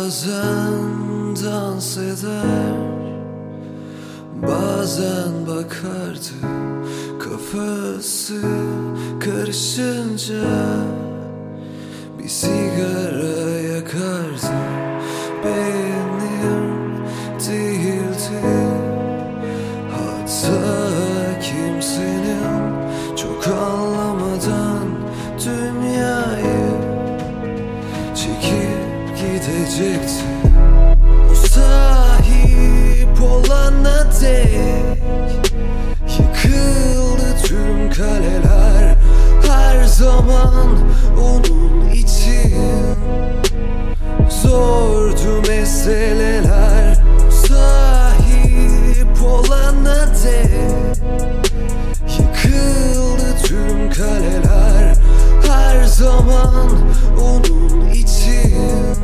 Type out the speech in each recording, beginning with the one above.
Bazen dans eder, bazen bakardı. Kafası karışınca bir sigara yakardı. Benim değildi, hatta kimsenin, çok anlamadan dünyayı çekip gidecekti. O sahip olana dek yıkıldı tüm kaleler. Her zaman onun için zordu meseleler. Sahip olana dek yıkıldı tüm kaleler. Her zaman onun için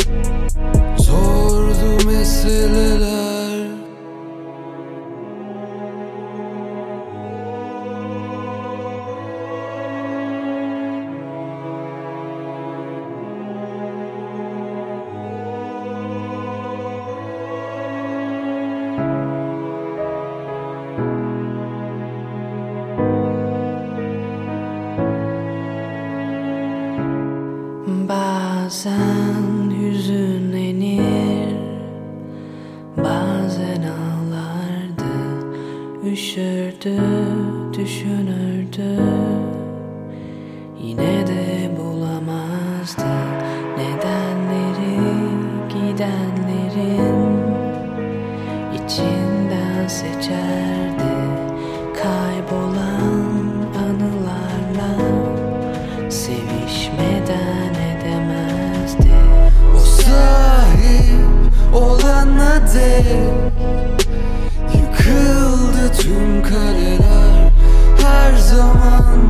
zordu meseleler. Bazen hüzünlenir, bazen ağlardı. Üşürdü, düşünürdü, yine de bulamazdı nedenleri. Gidenlerin içinden seçerdi kaybolan anılarla. Sevişmeden edemezdi. O sahip olana dek yıkıldı tüm kaleler. Her zaman